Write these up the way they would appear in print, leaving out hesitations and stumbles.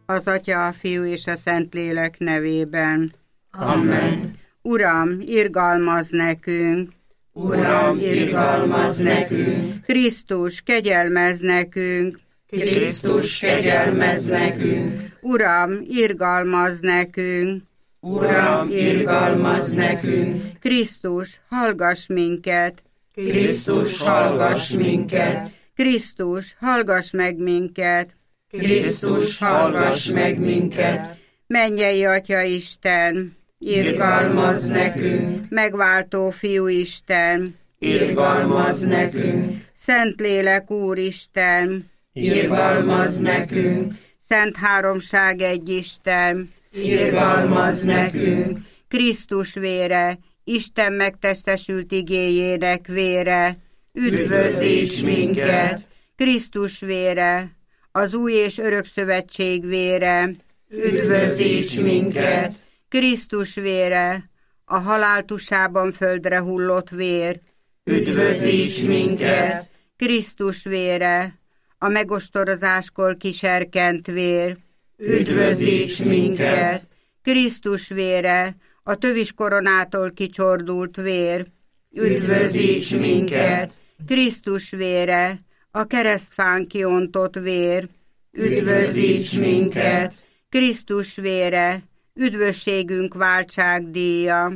Az Atya, a Fiú és a Szentlélek nevében. Amen. Uram, irgalmazz nekünk! Uram, irgalmazz nekünk! Krisztus, kegyelmezz nekünk! Krisztus, kegyelmezz nekünk! Uram, irgalmazz nekünk! Uram, irgalmazz nekünk! Krisztus, hallgass minket! Krisztus, hallgass minket! Krisztus, hallgass meg minket! Krisztus, hallgass meg minket! Mennyei Atya Isten, irgalmazz nekünk! Megváltó Fiú Isten, irgalmazz nekünk! Szentlélek Úristen, irgalmazz nekünk! Szent Háromság egy Isten, irgalmazz nekünk! Krisztus vére, Isten megtestesült igéjének vére, üdvözíts minket! Krisztus vére, az új és örök szövetség vére, üdvözíts minket! Krisztus vére, a halál tusában földre hullott vér, üdvözíts minket! Krisztus vére, a megostorozáskor kiserkent vér, üdvözíts minket! Krisztus vére, a tövis koronától kicsordult vér, üdvözíts minket! Krisztus vére, a keresztfán kiontott vér, üdvözíts minket! Krisztus vére, üdvösségünk váltságdíja,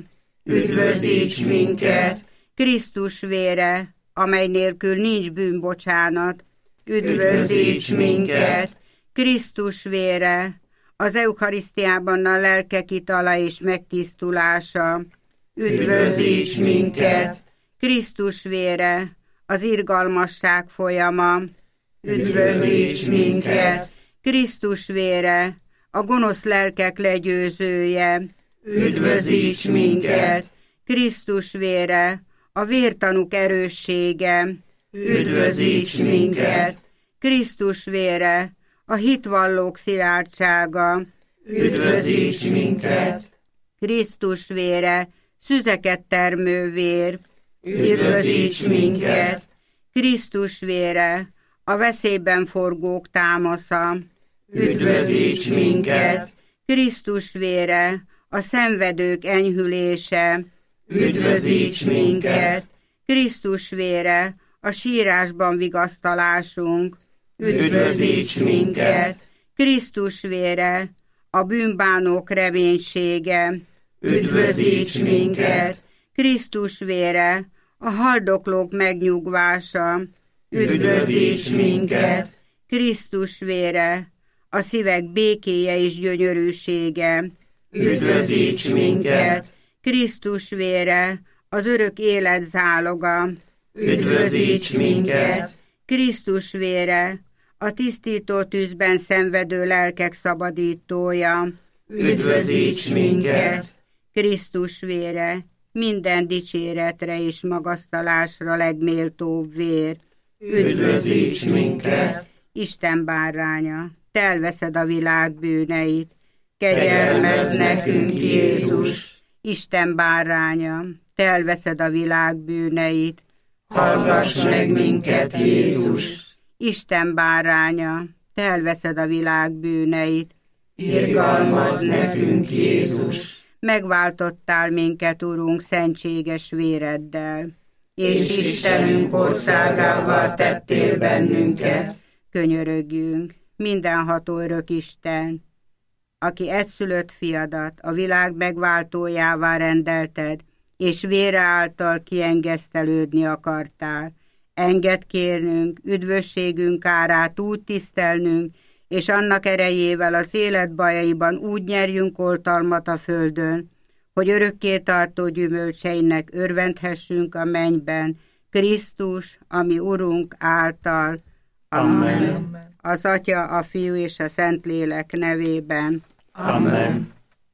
üdvözíts minket! Krisztus vére, amely nélkül nincs bűnbocsánat, üdvözíts minket! Krisztus vére, az Eucharisztiában a lelkek itala és megtisztulása, üdvözíts minket! Krisztus vére, az irgalmasság folyama, üdvözíts minket! Krisztus vére, a gonosz lelkek legyőzője, üdvözíts minket! Krisztus vére, a vértanúk erőssége, üdvözíts minket! Krisztus vére, a hitvallók szilárdsága, üdvözíts minket! Krisztus vére, szüzeket termő vér, üdvözíts minket! Krisztus vére, a veszélyben forgók támasza, üdvözíts minket! Krisztus vére, a szenvedők enyhülése, üdvözíts minket! Krisztus vére, a sírásban vigasztalásunk, üdvözíts minket! Krisztus vére, a bűnbánók reménysége, üdvözíts minket! Krisztus vére, a haldoklók megnyugvása, üdvözíts minket! Krisztus vére, a szívek békéje és gyönyörűsége, üdvözíts minket! Krisztus vére, az örök élet záloga, üdvözíts minket! Krisztus vére, a tisztító tűzben szenvedő lelkek szabadítója, üdvözíts minket! Krisztus vére, minden dicséretre és magasztalásra legméltóbb vér, üdvözíts minket! Isten báránya, te elveszed a világ bűneit, kegyelmezz nekünk, Jézus! Isten báránya, te elveszed a világ bűneit, hallgass meg minket, Jézus! Isten báránya, te elveszed a világ bűneit, irgalmazz nekünk, Jézus! Megváltottál minket, Urunk, szentséges véreddel, és Istenünk országává tettél bennünket. Könyörögjünk, mindenható örök Isten, aki egyszülött fiadat a világ megváltójává rendelted, és vére által kiengesztelődni akartál. Engedd kérnünk, üdvösségünk árát úgy tisztelnünk, és annak erejével az élet bajaiban úgy nyerjünk oltalmat a földön, hogy örökké tartó gyümölcseinek örvendhessünk a mennyben, Krisztus, ami Urunk által. Amen. Az Atya, a Fiú és a Szentlélek nevében. Amen.